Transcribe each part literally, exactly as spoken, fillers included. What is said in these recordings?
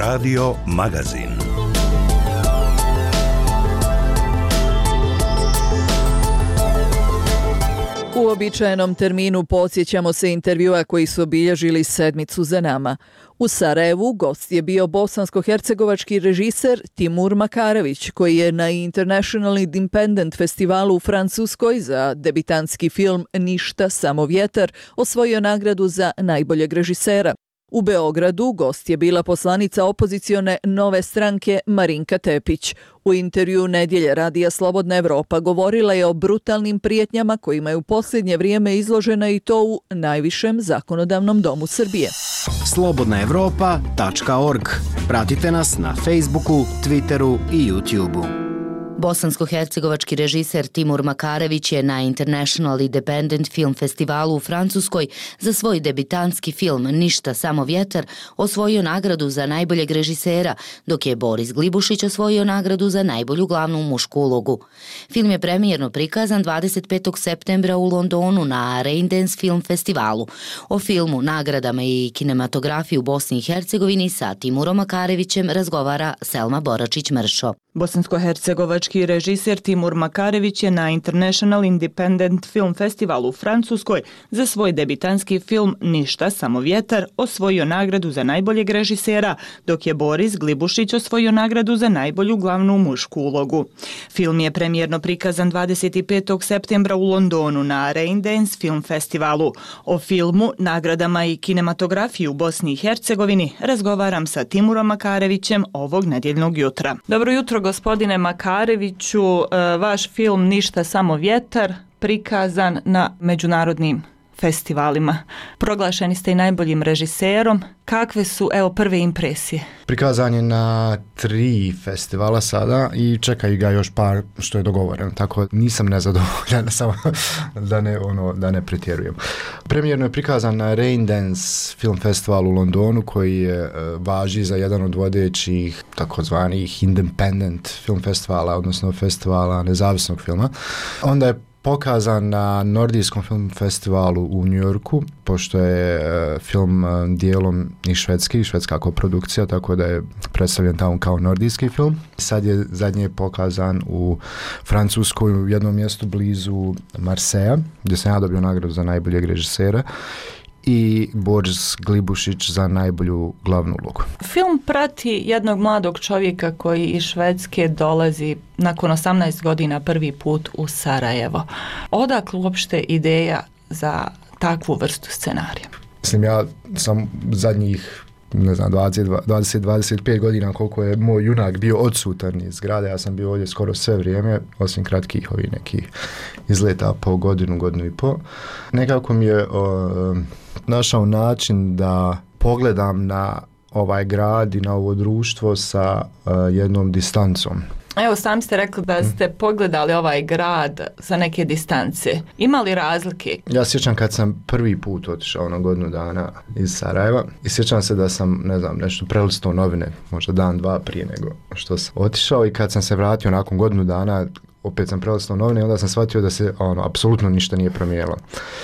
Radio Magazin. U uobičajenom terminu podsjećamo se intervjua koji su obilježili sedmicu za nama. U Sarajevu gost je bio bosansko-hercegovački režiser Timur Makarević, koji je na International Independent festivalu u Francuskoj za debitantski film Ništa, samo vjetar osvojio nagradu za najboljeg režisera. U Beogradu gost je bila poslanica opozicione Nove stranke Marinka Tepić. U intervju Nedjelje radija Slobodna Evropa govorila je o brutalnim prijetnjama kojima je u posljednje vrijeme izložena i to u najvišem zakonodavnom domu Srbije. slobodna evropa tačka org. Pratite nas na Facebooku, Twitteru i YouTubeu. Bosansko-hercegovački režiser Timur Makarević je na International Independent Film Festivalu u Francuskoj za svoj debitantski film Ništa, samo vjetar osvojio nagradu za najboljeg režisera, dok je Boris Glibušić osvojio nagradu za najbolju glavnu mušku ulogu. Film je premijerno prikazan dvadeset petog septembra u Londonu na Raindance Film Festivalu. O filmu, nagradama i kinematografiji u Bosni i Hercegovini sa Timurom Makarevićem razgovara Selma Boračić-Mršo. Bosansko-hercegovački režiser Timur Makarević je na International Independent Film Festivalu u Francuskoj za svoj debitanski film Ništa, samo vjetar osvojio nagradu za najboljeg režisera, dok je Boris Glibušić osvojio nagradu za najbolju glavnu mušku ulogu. Film je premijerno prikazan dvadeset petog septembra u Londonu na Raindance Film Festivalu. O filmu, nagradama i kinematografiji u Bosni i Hercegovini razgovaram sa Timurom Makarevićem ovog nedjeljnog jutra. Dobro jutro, gospodine Makareviću. Vaš film Ništa, samo vjetar prikazan na međunarodnim festivalima. Proglašeni ste i najboljim režiserom. Kakve su, evo, prve impresije? Prikazan je na tri festivala sada i čekaju ga još par što je dogovoreno, tako nisam nezadovoljan, samo da ne, ono, da ne pretjerujem. Premijerno je prikazan na Raindance Film Festival u Londonu, koji je važi za jedan od vodećih takozvanih independent film festivala, odnosno festivala nezavisnog filma. Onda je pokazan na Nordijskom film festivalu u New Yorku, pošto je e, film e, dijelom i švedski, švedska koprodukcija, tako da je predstavljen tamo kao nordijski film. Sad je zadnje pokazan u Francuskoj, u jednom mjestu blizu Marseja, gdje sam ja dobio nagradu za najboljeg režisera, i Boris Glibušić za najbolju glavnu ulogu. Film prati jednog mladog čovjeka koji iz Švedske dolazi nakon osamnaest godina prvi put u Sarajevo. Odakle uopšte ideja za takvu vrstu scenarija? Mislim, ja sam zadnjih ne znam, dvadeset do dvadeset pet godina koliko je moj junak bio odsutan iz grada, ja sam bio ovdje skoro sve vrijeme, osim kratkih ovih nekih izleta po godinu, godinu i po. Nekako mi je o, našao način da pogledam na ovaj grad i na ovo društvo sa o, jednom distancom. Evo, sami ste rekli da ste pogledali ovaj grad sa neke distance. Ima li razlike? Ja sjećam kad sam prvi put otišao na godinu dana iz Sarajeva i sjećam se da sam, ne znam, nešto prelistao novine, možda dan, dva prije nego što sam otišao, i kad sam se vratio nakon godinu dana, opet sam prelistao novine i onda sam shvatio da se, ono, apsolutno ništa nije promijenilo.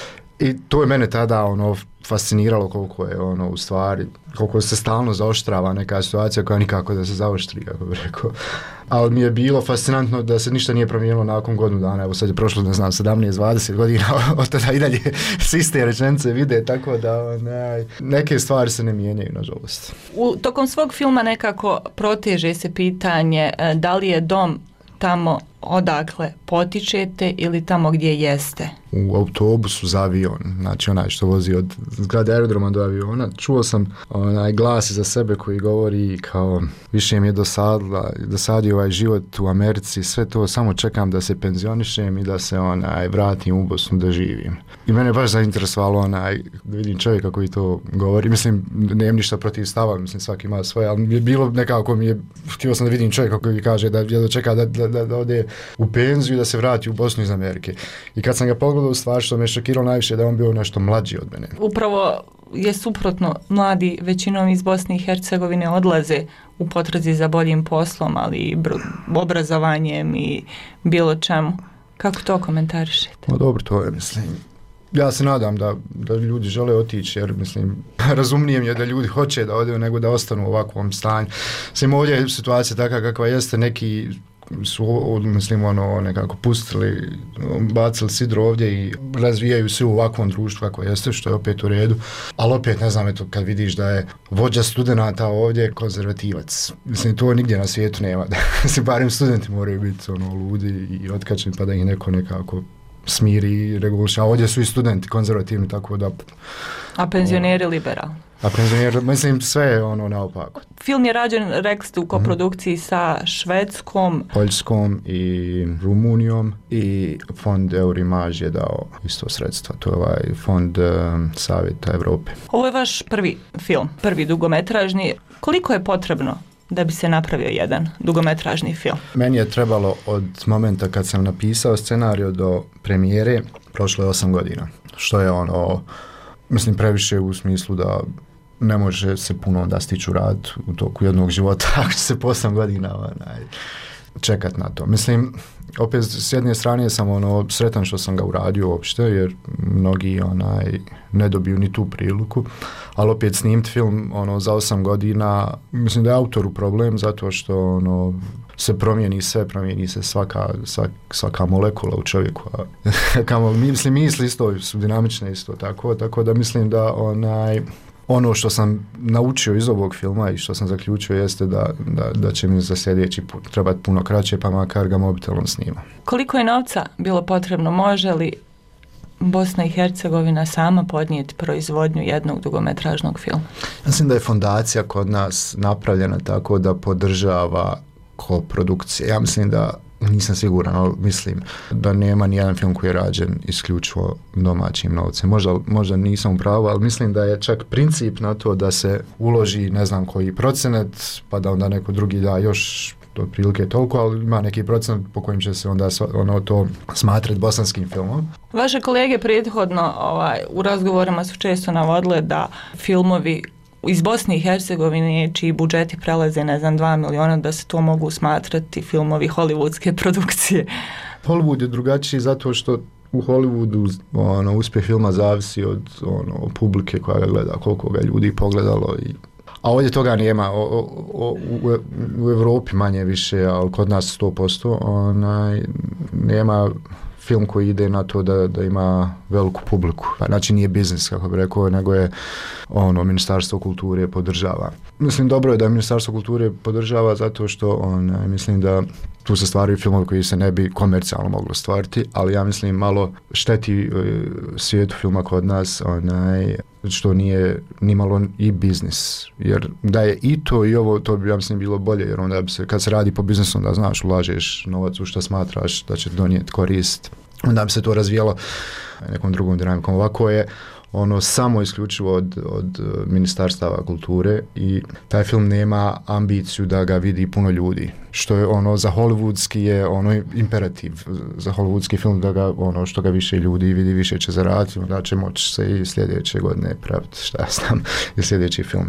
I to je mene tada, ono, fasciniralo koliko je, ono, u stvari, koliko se stalno zaoštrava neka situacija koja nikako da se zaoštri, kako bih rekao. Ali mi je bilo fascinantno da se ništa nije promijenilo nakon godinu dana. Evo, sad je prošlo, ne znam, sedamnaest dvadeset godina, od tada i dalje s iste rečenice vide, tako da ne, neke stvari se ne mijenjaju, nažalost. U, tokom svog filma nekako proteže se pitanje da li je dom tamo odakle potičete ili tamo gdje jeste? U autobusu za avion, znači onaj što vozi od zgrade aerodroma do aviona, čuo sam onaj glas iza sebe koji govori kao više mi je dosadila, dosadio ovaj život u Americi, sve to, samo čekam da se penzionišem i da se onaj vratim u Bosnu da živim. I mene baš zainteresovalo onaj, da vidim čovjeka koji to govori, mislim, nemam ništa protiv stava, mislim, svaki ima svoje, ali mi je bilo nekako, mi je, htio sam da vidim čovjeka koji kaže da je dočeka da, da, da, da ode u penziju i da se vrati u Bosnu iz Amerike. I kad sam ga pogledao, u stvari što me šokiralo najviše da on bio nešto mlađi od mene. Upravo je suprotno, mladi većinom iz Bosne i Hercegovine odlaze u potrazi za boljim poslom, ali i obrazovanjem i bilo čemu. Kako to komentarišete? No dobro, to je, mislim, ja se nadam da, da ljudi žele otići, jer mislim, razumnije mi je da ljudi hoće da ode nego da ostanu u ovakvom stanju. Mislim, ovdje je situacija takva kakva jeste, neki su, mislim, ono, nekako pustili, bacili sidro ovdje i razvijaju se u ovakvom društvu kako jeste, što je opet u redu, ali opet, ne znam, eto, kad vidiš da je vođa studenata ovdje konzervativac, mislim, to nigdje na svijetu nema, da, mislim, barem studenti moraju biti, ono, ludi i otkačeni, pa da ih neko nekako smiri i reguliša. Ovdje su i studenti konzervativni, tako da... A penzioneri liberalni. A penzioneri, mislim, sve je ono naopako. Film je rađen, rekli ste, u koprodukciji sa Švedskom, Poljskom i Rumunijom i fond Eurimaž je dao isto sredstva. To je ovaj fond um, Savjeta Evrope. Ovo je vaš prvi film, prvi dugometražni. Koliko je potrebno da bi se napravio jedan dugometražni film? Meni je trebalo od momenta kad sam napisao scenariju do premijere, prošlo je osam godina. Što je ono, mislim, previše u smislu da ne može se puno da stiću rad u toku jednog života, ako će se po osam godina onaj, čekat na to. Mislim, opet s jedne strane sam ono sretan što sam ga uradio uopšte, jer mnogi onaj ne dobiju ni tu priliku, ali opet snimiti film ono za osam godina, mislim da je autoru problem, zato što ono se promijeni sve, promijeni se svaka, svak, svaka molekula u čovjeku. Kamo, mislim, misli isto su dinamične isto tako, tako da mislim da onaj ono što sam naučio iz ovog filma i što sam zaključio jeste da, da, da će mi za sljedeći put trebati puno kraće, pa makar ga mobitelom snima. Koliko je novca bilo potrebno? Može li Bosna i Hercegovina sama podnijeti proizvodnju jednog dugometražnog filma? Mislim da je fondacija kod nas napravljena tako da podržava koprodukcije. Ja mislim da, nisam siguran, ali mislim da nema ni jedan film koji je rađen isključivo domaćim novcem. Možda, možda nisam u pravu, ali mislim da je čak princip na to da se uloži ne znam koji procenat, pa da onda neko drugi da još otprilike toliko, ali ima neki procenat po kojim će se onda ono to smatrati bosanskim filmom. Vaše kolege prethodno ovaj, u razgovorima su često navodile da filmovi iz Bosne i Hercegovine, čiji budžeti prelaze, ne znam, dva miliona, da se to mogu smatrati filmovi hollywoodske produkcije. Hollywood je drugačiji zato što u Hollywoodu ono, uspjeh filma zavisi od ono, publike koja ga gleda, koliko ga ljudi pogledalo. I... A ovdje toga nema. O, o, o, u, u Evropi manje više, ali kod nas sto posto onaj, nema film koji ide na to da, da ima veliku publiku. Znači nije biznis, kako bi rekao, nego je ono, Ministarstvo kulture podržava. Mislim, dobro je da Ministarstvo kulture podržava zato što on, mislim da tu se stvaraju filmovi koji se ne bi komercijalno moglo stvariti, ali ja mislim malo šteti svijetu filma kod nas, onaj, što nije ni malo i biznis. Jer da je i to i ovo, to bi ja mislim bilo bolje, jer onda bi se, kad se radi po biznisu, onda znaš, ulažeš novac u što smatraš da će donijeti korist, onda bi se to razvijalo nekom drugom dinamikom. Ovako je ono samo isključivo od, od ministarstava kulture i taj film nema ambiciju da ga vidi puno ljudi. Što je ono za hollywoodski je ono imperativ za hollywoodski film da ga ono što ga više ljudi vidi, više će zaraditi, onda će moći se i sljedeće godine praviti, šta ja znam, i sljedeći film.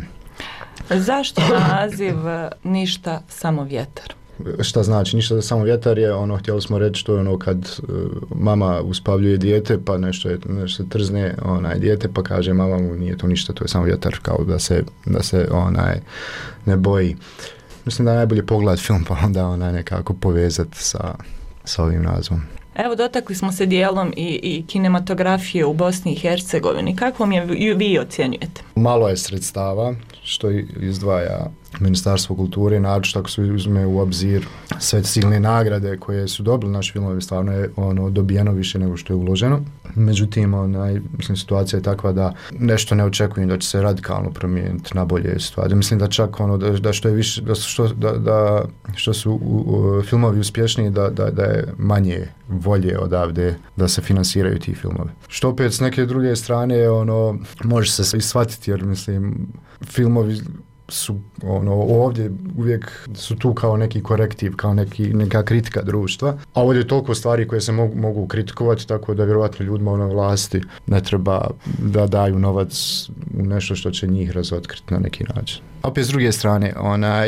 Zašto naziv Ništa samo vjetar? Šta znači ništa samo vjetar je ono, htjeli smo reći, to je ono kad uh, mama uspavljuje dijete pa nešto je nešto trzne onaj dijete pa kaže mama mu nije to ništa, to je samo vjetar, kao da se, da se onaj ne boji. Mislim da je najbolje pogledat film pa onda onaj nekako povezati sa, sa ovim nazvom. Evo, dotakli smo se dijelom i, i kinematografije u Bosni i Hercegovini. Kako mi je vi ocjenjujete? Malo je sredstava što izdvaja Ministarstvo kulture, naročito ako se uzme u obzir sve silne nagrade koje su dobili naši filmovi, stvarno je ono dobijeno više nego što je uloženo. Međutim, onaj, mislim, situacija je takva da nešto ne očekujem da će se radikalno promijeniti na bolje situacije. Mislim da čak ono da, da što je više da što, da, da, što su u, u, filmovi uspješniji da, da, da je manje volje odavde da se finansiraju ti filmovi. Što opet s neke druge strane ono može se i shvatiti, jer mislim filmovi su ono ovdje uvijek su tu kao neki korektiv, kao neki, neka kritika društva, a ovdje je toliko stvari koje se mogu, mogu kritikovati, tako da vjerovatno ljudima na vlasti ne treba da daju novac u nešto što će njih razotkriti na neki način. A opet s druge strane, onaj,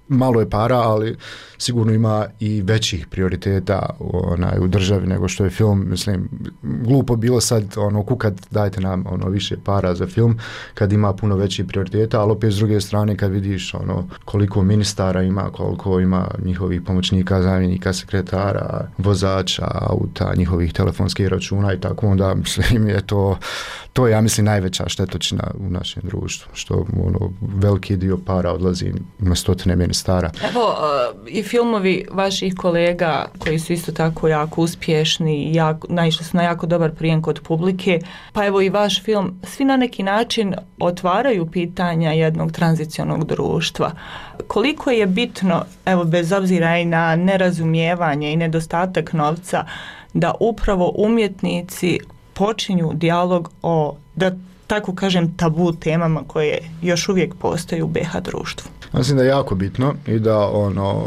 malo je para, ali sigurno ima i većih prioriteta onaj, u državi nego što je film. Mislim, glupo bilo sad ono, kukat dajte nam ono, više para za film kad ima puno većih prioriteta, ali opet s druge strane kad vidiš ono, koliko ministara ima, koliko ima njihovih pomoćnika, zamjenika, sekretara, vozača, auta, njihovih telefonskih računa i tako, onda mislim je to, to je, ja mislim, najveća štetočina u našem društvu, što ono, veliki dio para odlazi na stotine ministara. Evo, uh, i filmovi vaših kolega koji su isto tako jako uspješni, jako, naišli su na jako dobar prijem kod publike, pa evo i vaš film, svi na neki način otvaraju pitanja jednog tranzicionog društva. Koliko je bitno, evo bez obzira i na nerazumijevanje i nedostatak novca, da upravo umjetnici počinju dijalog o, da tako kažem, tabu temama koje još uvijek postoje u be ha društvu? Mislim da je jako bitno i da ono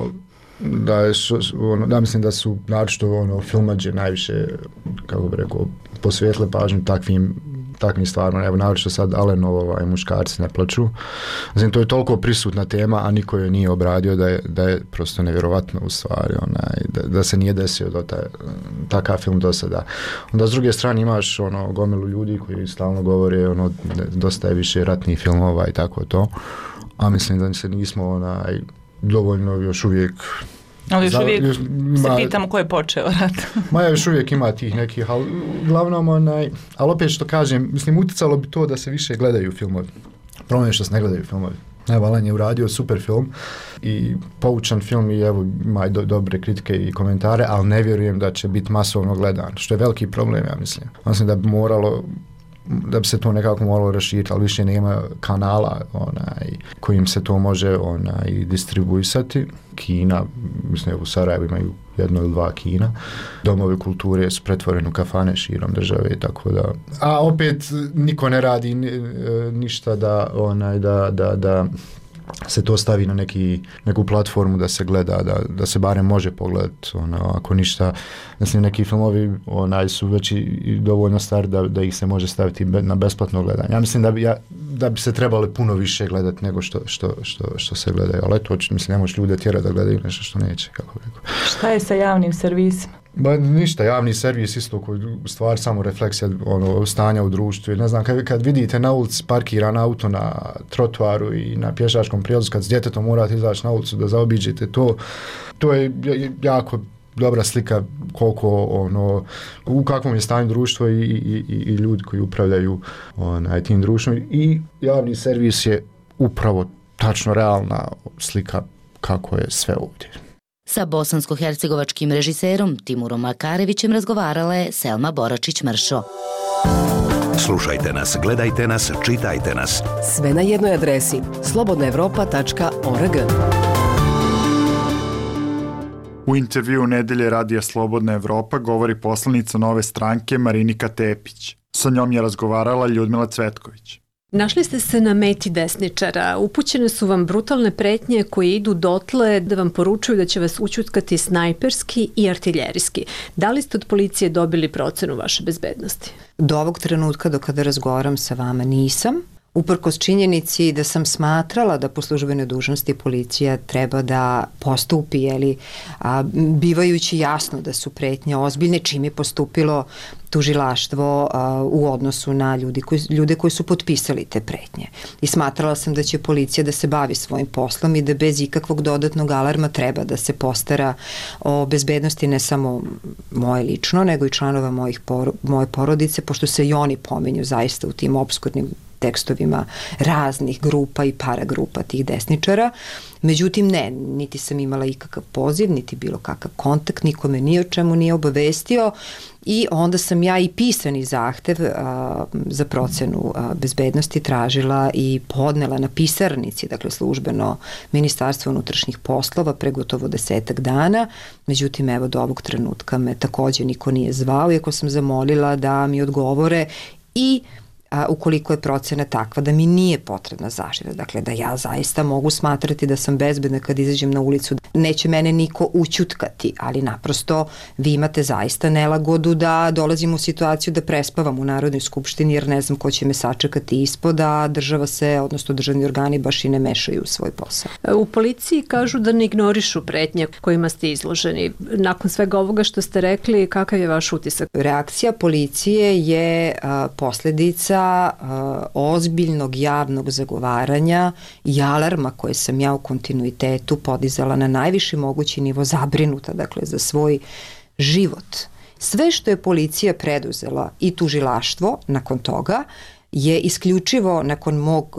da je ono, da mislim da su naročito ono filmadže najviše, kako bih rekao, posvijetle pažnju takvim takvim stvarima. Evo naročito sad Alenova i muškarci ne plaču. Znači, to je toliko prisutna tema, a niko je nije obradio da je, da je prosto nevjerovatno u stvari, onaj, da, da se nije desio do taj, takav film do sada. Onda s druge strane imaš ono, gomilu ljudi koji stalno govore ono, dosta je više ratnih filmova i tako to, a mislim da se nismo onaj, dovoljno još uvijek. Ali još uvijek još, se pitamo ko je počeo rat. Ma još uvijek ima tih nekih, ali uglavnom onaj, ali opet što kažem, mislim, uticalo bi to da se više gledaju filmovi. Problem je što se ne gledaju filmovi. Evo, Alan je uradio super film i poučan film i evo ima i do, dobre kritike i komentare, ali ne vjerujem da će biti masovno gledan, što je veliki problem, ja mislim. Mislim da bi moralo da bi se to nekako moralo raširiti, ali više nema kanala onaj, kojim se to može onaj, distribuisati. Kina, mislim u Sarajevu imaju jedno ili dva kina. Domovi kulture su pretvoreni u kafane širom države, tako da... A opet niko ne radi ni, ništa da, onaj, da, da, da se to stavi na neki, neku platformu da se gleda, da, da se barem može pogledati, ono, ako ništa, mislim, neki filmovi onaj, su već i dovoljno stari da, da ih se može staviti na besplatno gledanje. Ja mislim da bi, ja, da bi se trebali puno više gledati nego što, što, što, što se gledaju, ali to mislim, ne možeš ljude tjerati da gledaju nešto što neće, kako rekao. Šta je sa javnim servisima? Ba, ništa, javni servis isto koji u stvari samo refleksija ono, stanja u društvu. Ne znam, kad, kad vidite na ulici parkiran auto na trotoaru i na pješačkom prijelazu, kad s djetetom morate izaći na ulicu da zaobiđete to, to je jako dobra slika koliko, ono, u kakvom je stanju društvo i, i, i, i ljudi koji upravljaju onaj, tim društvom. I javni servis je upravo tačno realna slika kako je sve ovdje. Sa bosansko-hercegovačkim režiserom Timurom Makarevićem razgovarala je Selma Boračić-Mršo. Slušajte nas, gledajte nas, čitajte nas. Sve na jednoj adresi slobodna evropa tačka org. U intervju Nedelje radija Slobodna Evropa govori poslanica Nove stranke Marinika Tepić. Sa njom je razgovarala Ljudmila Cvetković. Našli ste se na meti desničara. Upućene su vam brutalne pretnje koje idu dotle da vam poručuju da će vas ućutkati snajperski i artiljerijski. Da li ste od policije dobili procenu vaše bezbednosti? Do ovog trenutka, do kada razgovaram sa vama, nisam. Uprkos činjenici da sam smatrala da po službenoj dužnosti policija treba da postupi, jeli, a, bivajući jasno da su pretnje ozbiljne, čim je postupilo tužilaštvo a, u odnosu na ljudi koji, ljude koji su potpisali te pretnje. I smatrala sam da će policija da se bavi svojim poslom i da bez ikakvog dodatnog alarma treba da se postara o bezbednosti ne samo moje lično, nego i članova mojih poro, moje porodice, pošto se i oni pominju zaista u tim opskurnim tekstovima raznih grupa i paragrupa tih desničara. Međutim, ne, niti sam imala ikakav poziv, niti bilo kakav kontakt, nikome ni o čemu nije obavestio i onda sam ja i pisani zahtev a, za procenu a, bezbednosti tražila i podnela na pisarnici, dakle službeno Ministarstvo unutrašnjih poslova pre gotovo desetak dana. Međutim, evo do ovog trenutka me također niko nije zvao, iako sam zamolila da mi odgovore i a, ukoliko je procena takva da mi nije potrebna zaštita. Dakle, da ja zaista mogu smatrati da sam bezbedna kad izađem na ulicu. Neće mene niko ućutkati, ali naprosto vi imate zaista nelagodu da dolazim u situaciju da prespavam u Narodnoj skupštini jer ne znam ko će me sačekati ispod, a država se, odnosno državni organi baš i ne mešaju u svoj posao. U policiji kažu da ne ignorišu pretnje kojima ste izloženi. Nakon svega ovoga što ste rekli, kakav je vaš utisak? Reakcija policije je a, posledica a, ozbiljnog javnog zagovaranja i alarma koje sam ja u kontinuitetu podizala na najviši mogući nivo, zabrinuta, dakle, za svoj život. Sve što je policija preduzela i tužilaštvo nakon toga je isključivo nakon, mog,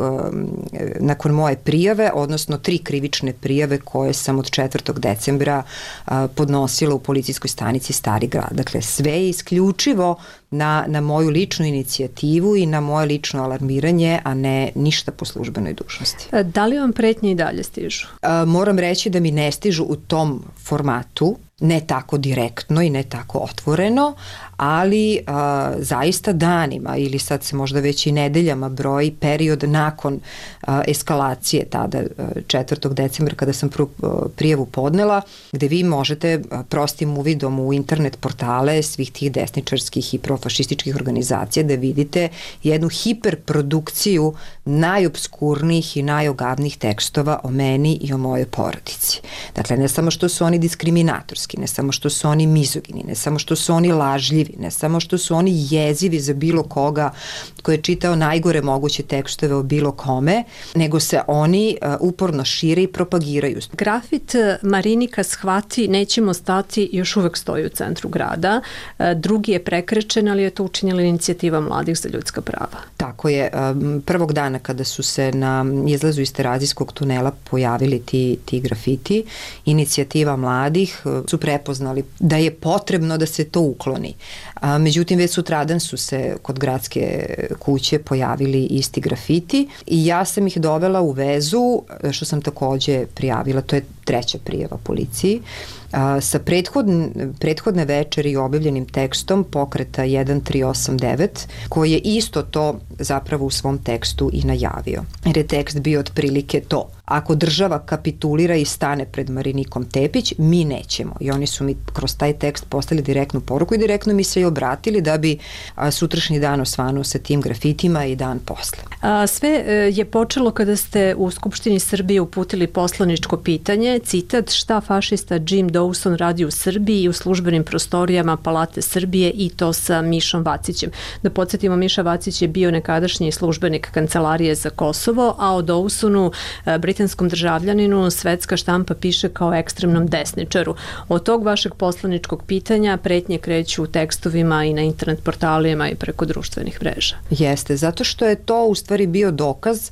nakon moje prijave, odnosno tri krivične prijave koje sam od četvrtog decembra podnosila u policijskoj stanici Stari grad. Dakle, sve je isključivo na, na moju ličnu inicijativu i na moje lično alarmiranje, a ne ništa po službenoj dužnosti. Da li vam pretnje i dalje stižu? Moram reći da mi ne stižu u tom formatu, ne tako direktno i ne tako otvoreno, ali a, zaista danima ili sad se možda već i nedeljama broji period nakon a, eskalacije tada četvrtog decembra kada sam prvu prijavu podnela, gde vi možete a, prostim uvidom u internet portale svih tih desničarskih i profašističkih organizacija da vidite jednu hiperprodukciju najobskurnijih i najogavnijih tekstova o meni i o mojoj porodici. Dakle, ne samo što su oni diskriminatorski, ne samo što su oni mizogini, ne samo što su oni lažljivi, ne samo što su oni jezivi za bilo koga ko je čitao najgore moguće tekstove o bilo kome, nego se oni uh, uporno šire i propagiraju. Grafit Marinika shvati, nećemo stati, još uvek stoji u centru grada. Drugi je prekrečen, ali je to učinila inicijativa Mladih za ljudska prava. Tako je. Prvog dana kada su se na izlazu iz Terazijskog tunela pojavili ti, ti grafiti, inicijativa Mladih su prepoznali da je potrebno da se to ukloni. A, međutim, već sutradan su se kod gradske kuće pojavili isti grafiti i ja sam ih dovela u vezu, što sam takođe prijavila, to je treća prijava policiji, a, sa prethodne, prethodne večeri objavljenim tekstom pokreta jedan tri osam devet, koji je isto to zapravo u svom tekstu i najavio. Jer je tekst bio otprilike to: ako država kapitulira i stane pred Marinikom Tepić, mi nećemo. I oni su mi kroz taj tekst poslali direktnu poruku i direktno mi se i obratili da bi a, sutrašnji dan osvanuo sa tim grafitima i dan posle. A, sve je počelo kada ste u Skupštini Srbije uputili poslaničko pitanje, citat: šta fašista Jim Dawson radi u Srbiji i u službenim prostorijama Palate Srbije, i to sa Mišom Vacićem. Da podsjetimo, Miša Vacić je bio nekadašnji službenik Kancelarije za Kosovo, a o Dawsonu, britanskom državljaninu, svetska štampa piše kao ekstremnom desničaru. Od tog vašeg poslaničkog pitanja pretnje kreću u tekstovima i na internet portalima i preko društvenih mreža. Jeste, zato što je to u stvari bio dokaz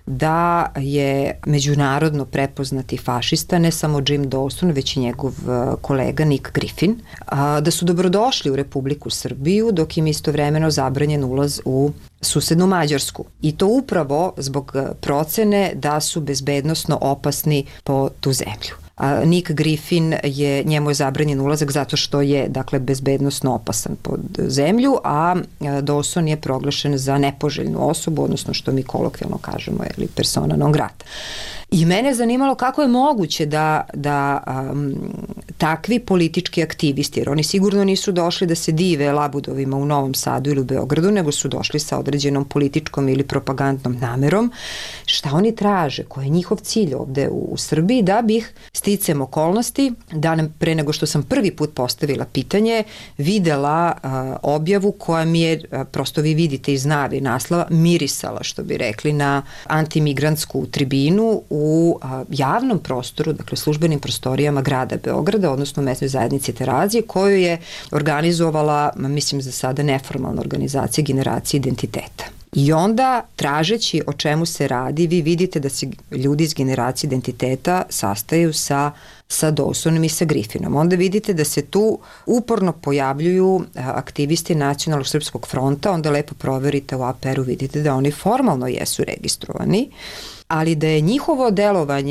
da je međunarodno prepoznati fašista, ne samo Jim Dawson, već i njegov kolega Nick Griffin, da su dobrodošli u Republiku Srbiju, dok im istovremeno zabranjen ulaz u susednu Mađarsku. I to upravo zbog procene da su bezbednosno opasni po tu zemlju. A Nick Griffin je, njemu je zabranjen ulazak zato što je, dakle, bezbednosno opasan pod zemlju, a Dawson je proglašen za nepoželjnu osobu, odnosno što mi kolokvijalno kažemo, je li persona non grata. I mene je zanimalo kako je moguće da, da um, takvi politički aktivisti, jer oni sigurno nisu došli da se dive labudovima u Novom Sadu ili u Beogradu, nego su došli sa određenom političkom ili propagandnom namerom, šta oni traže, koji je njihov cilj ovde u, u Srbiji, da bih sticem okolnosti, da pre nego što sam prvi put postavila pitanje, videla uh, objavu koja mi je, uh, prosto vi vidite iz navi naslova, mirisala, što bi rekli, na antimigrantsku tribinu u a, javnom prostoru, dakle službenim prostorijama grada Beograda, odnosno mesnoj zajednici Terazije, koju je organizovala, mislim za sada neformalna organizacija Generacije identiteta. I onda, tražeći o čemu se radi, vi vidite da se ljudi iz Generacije identiteta sastaju sa, sa Dawsonom i sa Griffinom. Onda vidite da se tu uporno pojavljuju aktivisti Nacionalnog srpskog fronta, onda lepo proverite u A P R-u, vidite da oni formalno jesu registrovani, ali da je njihovo delovanje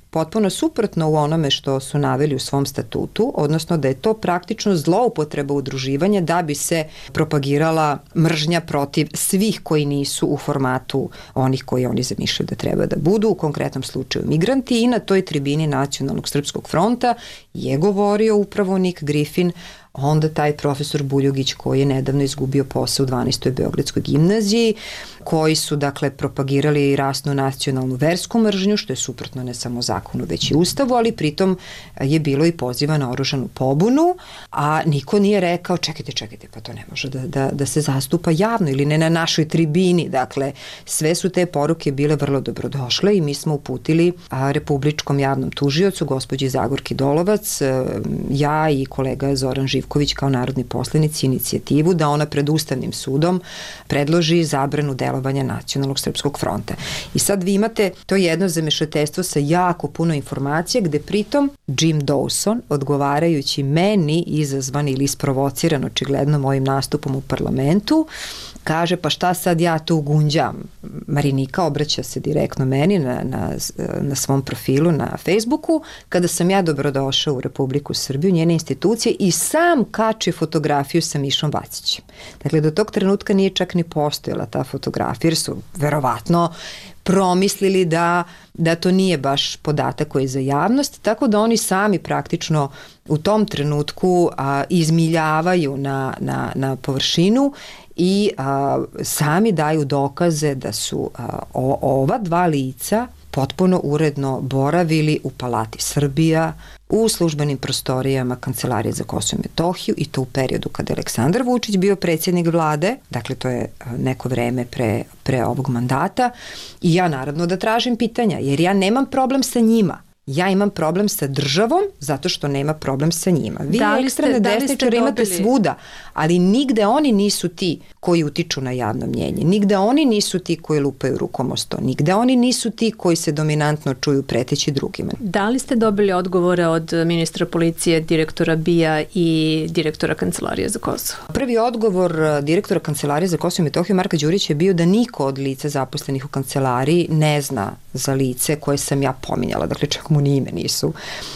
potpuno suprotno u onome što su naveli u svom statutu, odnosno da je to praktično zloupotreba udruživanja da bi se propagirala mržnja protiv svih koji nisu u formatu onih koji oni zamišljaju da treba da budu, u konkretnom slučaju migranti, i na toj tribini Nacionalnog srpskog fronta je govorio upravo Nick Griffin, onda taj profesor Buljugić koji je nedavno izgubio posao u dvanaestoj Beogradskoj gimnaziji, koji su dakle propagirali rasnu, nacionalnu, versku mržnju, što je suprotno ne samo zakonu već i ustavu, ali pritom je bilo i poziva na oružanu pobunu, a niko nije rekao čekajte, čekajte, pa to ne može da, da, da se zastupa javno ili ne na našoj tribini. Dakle, sve su te poruke bile vrlo dobrodošle i mi smo uputili a, Republičkom javnom tužiocu, gospođi Zagorki Dolovac, a, ja i kolega Zoran Živković kao narodni poslanici inicijativu da ona pred Ustavnim sudom predloži zabranu delovanja Nacionalnog srpskog fronta. I sad vi imate to jedno zamešateljstvo sa jako puno informacija gde pritom Jim Dawson, odgovarajući meni izazvan ili isprovociran očigledno mojim nastupom u parlamentu, kaže pa šta sad ja tu gunđam. Marinika obraća se direktno meni na, na, na svom profilu na Facebooku kada sam ja dobrodošao u Republiku Srbiju, njene institucije, i sam kači fotografiju sa Mišom Vacićem. Dakle, do tog trenutka nije čak ni postojala ta fotografija jer su verovatno promislili da, da to nije baš podatak koji je za javnost, tako da oni sami praktično u tom trenutku a, izmiljavaju na, na, na površinu i a, sami daju dokaze da su a, o, ova dva lica potpuno uredno boravili u Palati Srbija, u službenim prostorijama Kancelarije za Kosovo i Metohiju, i to u periodu kada je Aleksandar Vučić bio predsjednik vlade, dakle to je neko vreme pre, pre ovog mandata, i ja naravno da tražim pitanja, jer ja nemam problem sa njima. Ja imam problem sa državom zato što nema problem sa njima. Vi ekstremne desničare imate svuda, ali nigde oni nisu ti koji utiču na javno mnjenje. Nigde oni nisu ti koji lupaju rukom o sto. Nigde oni nisu ti koji se dominantno čuju preteći drugima. Da li ste dobili odgovore od ministra policije, direktora B I A i direktora Kancelarije za Kosovo? Prvi odgovor direktora Kancelarije za Kosovo i Metohiju Marka Đurića je bio da niko od lica zaposlenih u kancelariji ne zna za lice koje sam ja pominjala. Dakle, čak mu ni ime nisu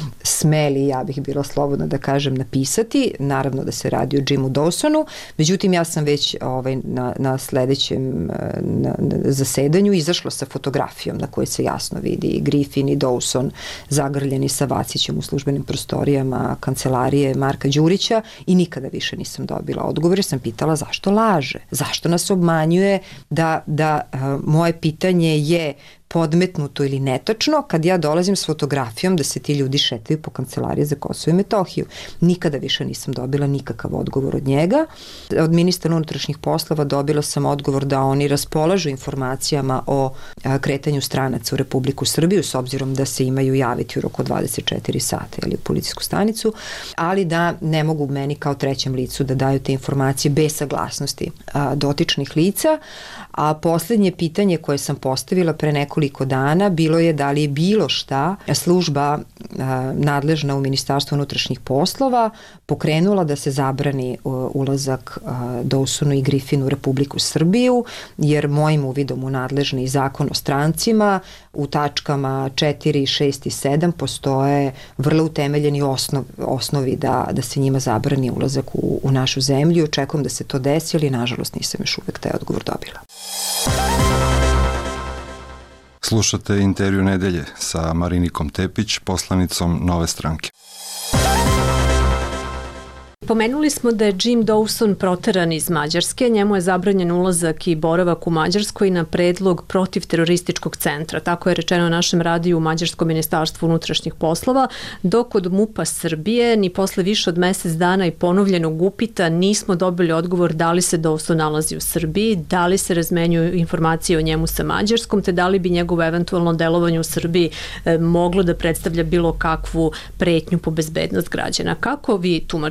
smeli, ja bih bila slobodna da kažem, napisati. Naravno da se radi o Jimu Dawsonu. Međutim, ja sam već ovaj, na, na sledećem na, na zasedanju izašla sa fotografijom na kojoj se jasno vidi Griffin i Dawson zagrljeni sa Vacićem u službenim prostorijama kancelarije Marka Đurića i nikada više nisam dobila odgovor jer sam pitala zašto laže, zašto nas obmanjuje da, da a, moje pitanje je podmetnuto ili netačno kad ja dolazim s fotografijom da se ti ljudi šetaju po Kancelariji za Kosovo i Metohiju. Nikada više nisam dobila nikakav odgovor od njega. Od ministra unutrašnjih poslova dobila sam odgovor da oni raspolažu informacijama o a, kretanju stranaca u Republiku Srbiju s obzirom da se imaju javiti u roku dvadeset četiri sata ili u policijsku stanicu, ali da ne mogu meni kao trećem licu da daju te informacije bez saglasnosti a, dotičnih lica. A posljednje pitanje koje sam postavila pre nekoliko dana bilo je da li je bilo šta služba a, nadležna u Ministarstvu unutrašnjih poslova pokrenula da se zabrani a, ulazak a, Dawsonu i Griffinu u Republiku Srbiju, jer mojim uvidom u nadležni zakon o strancima u tačkama četiri, šest i sedam postoje vrlo utemeljeni osnov, osnovi da, da se njima zabrani ulazak u, u našu zemlju. Očekujem da se to desi, ali nažalost nisam još uvek taj odgovor dobila. Slušate intervju nedelje sa Marinikom Tepić, poslanicom Nove stranke. Pomenuli smo da je Jim Dawson proteran iz Mađarske, njemu je zabranjen ulazak i boravak u Mađarskoj na predlog protivterorističkog centra, tako je rečeno našem radiju u Mađarskom ministarstvu unutrašnjih poslova, dok od MUP-a Srbije ni posle više od mesec dana i ponovljenog upita nismo dobili odgovor da li se Dawson nalazi u Srbiji, da li se razmenjuju informacije o njemu sa Mađarskom, te da li bi njegovo eventualno delovanje u Srbiji e, moglo da predstavlja bilo kakvu pretnju po bezbednost građana. Kako vi tumačite to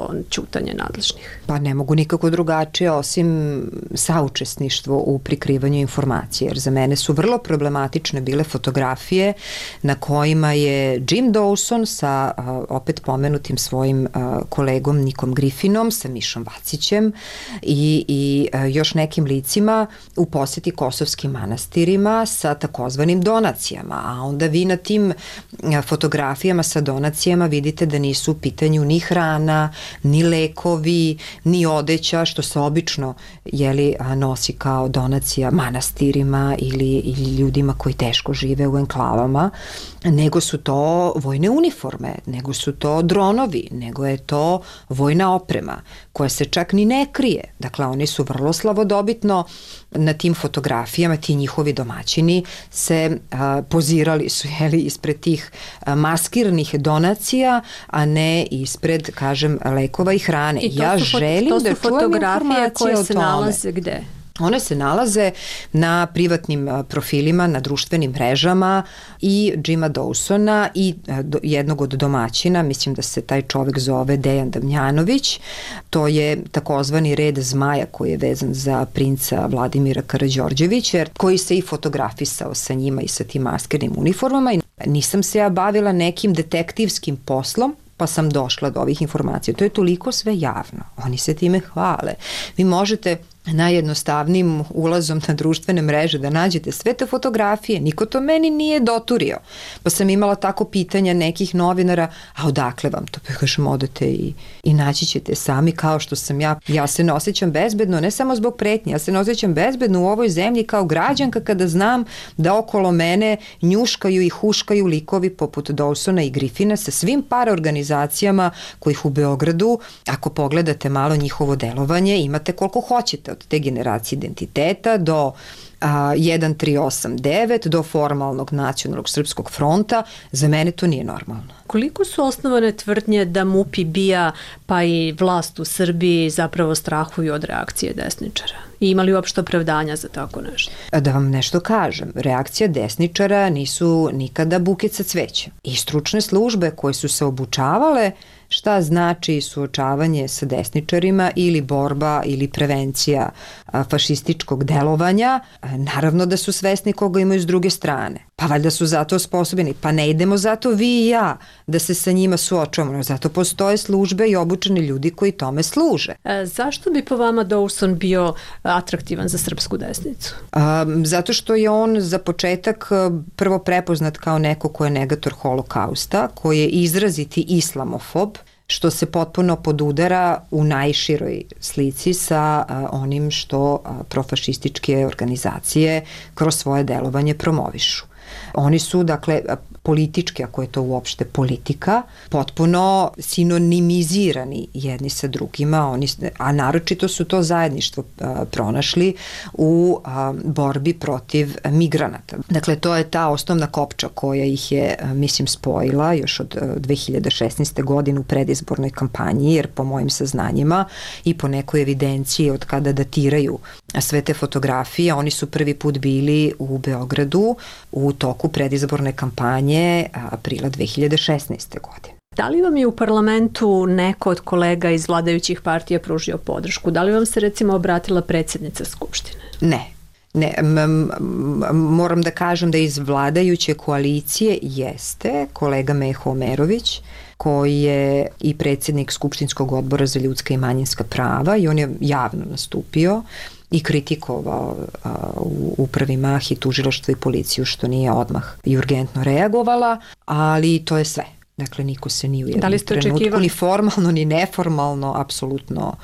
to ćutanje nadležnih? Pa ne mogu nikako drugačije osim saučesništvo u prikrivanju informacije, jer za mene su vrlo problematične bile fotografije na kojima je Jim Dawson sa opet pomenutim svojim kolegom Nikom Griffinom, sa Mišom Vacićem i, i još nekim licima u posjeti kosovskim manastirima sa takozvanim donacijama, a onda vi na tim fotografijama sa donacijama vidite da nisu u pitanju ni hrana, ni lekovi, ni odeća, što se obično jeli, nosi kao donacija manastirima ili, ili ljudima koji teško žive u enklavama, nego su to vojne uniforme, nego su to dronovi, nego je to vojna oprema koja se čak ni ne krije. Dakle, oni su vrlo slavodobitno na tim fotografijama, ti njihovi domaćini se a, pozirali su jeli, ispred tih a, maskirnih donacija, a ne ispred, kažem, lekova i hrane. I to ja su, želim to su da čujem informacije koje o se tome. nalaze gde? One se nalaze na privatnim profilima, na društvenim mrežama i Jima Dawsona i jednog od domaćina, mislim da se taj čovek zove Dejan Damjanović, to je takozvani red zmaja koji je vezan za princa Vladimira Karađorđevića, koji se i fotografisao sa njima i sa tim maskirnim uniformama. I nisam se ja bavila nekim detektivskim poslom, pa sam došla do ovih informacija. To je toliko sve javno. Oni se time hvale. Vi možete najjednostavnijim ulazom na društvene mreže da nađete sve te fotografije, niko to meni nije doturio. Pa sam imala tako pitanja nekih novinara, a odakle vam to? Pa kažem, odete i, i naći ćete sami, kao što sam ja. Ja se ne osjećam bezbedno, ne samo zbog pretnje, ja se ne osjećam bezbedno u ovoj zemlji kao građanka kada znam da okolo mene njuškaju i huškaju likovi poput Dawsona i Griffina sa svim paraorganizacijama kojih u Beogradu, ako pogledate malo njihovo delovanje, imate koliko hoćete, od te generacije identiteta do a, jedan tri osam devet, do formalnog nacionalnog srpskog fronta. Za mene to nije normalno. Koliko su osnovane tvrdnje da MUP i B I A pa i vlast u Srbiji zapravo strahuju od reakcije desničara? I ima li uopšte opravdanja za tako nešto? Da vam nešto kažem, reakcija desničara nisu nikada buket sa cvećem. I stručne službe koje su se obučavale šta znači suočavanje sa desničarima ili borba ili prevencija fašističkog delovanja, naravno da su svesni koga imaju s druge strane. Pa valjda su zato sposobni. Pa ne idemo zato vi i ja da se sa njima suočavamo. Zato postoje službe i obučeni ljudi koji tome služe. E, zašto bi po vama Dawson bio atraktivan za srpsku desnicu? A, zato što je on za početak prvo prepoznat kao neko ko je negator holokausta, koji je izraziti islamofob, što se potpuno podudara u najširoj slici sa a, onim što a, profašističke organizacije kroz svoje delovanje promovišu. Oni su, dakle, politički, ako je to uopšte politika, potpuno sinonimizirani jedni sa drugima, oni, a naročito su to zajedništvo a, pronašli u a, borbi protiv migranata. Dakle, to je ta osnovna kopča koja ih je, a, mislim, spojila još od a, dve hiljade šesnaeste. godine u predizbornoj kampanji, jer po mojim saznanjima i po nekoj evidenciji od kada datiraju sve te fotografije, oni su prvi put bili u Beogradu u toku predizborne kampanje aprila dve hiljade šesnaeste. godine. Da li vam je u parlamentu neko od kolega iz vladajućih partija pružio podršku? Da li vam se recimo obratila predsjednica Skupštine? Ne. Ne, m, m, moram da kažem da iz vladajuće koalicije jeste kolega Meho Omerović, koji je i predsjednik Skupštinskog odbora za ljudska i manjinska prava, i on je javno nastupio i kritikovao a, u upravi mah i tužilaštvo i policiju što nije odmah i urgentno reagovala, ali to je sve. Dakle, niko se ni u jednom trenutku, očekivali? Ni formalno, ni neformalno, apsolutno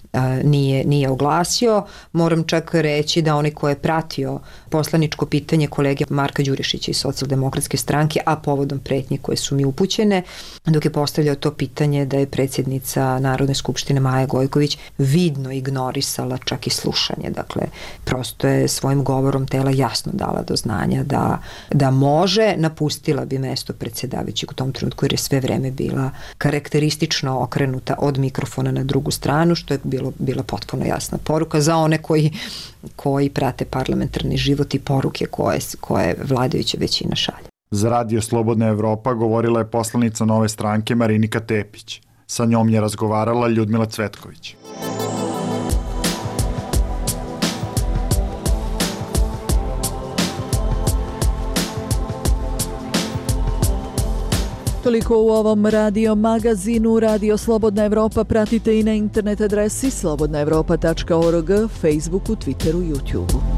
nije, nije oglasio. Moram čak reći da onaj ko je pratio poslaničko pitanje kolege Marka Đurišića iz Socijaldemokratske stranke, a povodom pretnje koje su mi upućene, dok je postavljao to pitanje da je predsjednica Narodne skupštine Maja Gojković vidno ignorisala čak i slušanje. Dakle, prosto je svojim govorom tela jasno dala do znanja da, da može, napustila bi mesto predsjedavajućeg u tom trenutku jer je sve vreme bila karakteristično okrenuta od mikrofona na drugu stranu, što je bilo, bila potpuno jasna poruka za one koji, koji prate parlamentarni život i poruke koje, koje vladajuća većina šalje. Za Radio Slobodna Evropa govorila je poslanica Nove stranke Marinika Tepić. Sa njom je razgovarala Ljudmila Cvetković. Toliko u ovom radio magazinu. Radio Slobodna Evropa pratite i na internet adresi slobodna evropa tačka org, Facebooku, Twitteru, YouTubeu.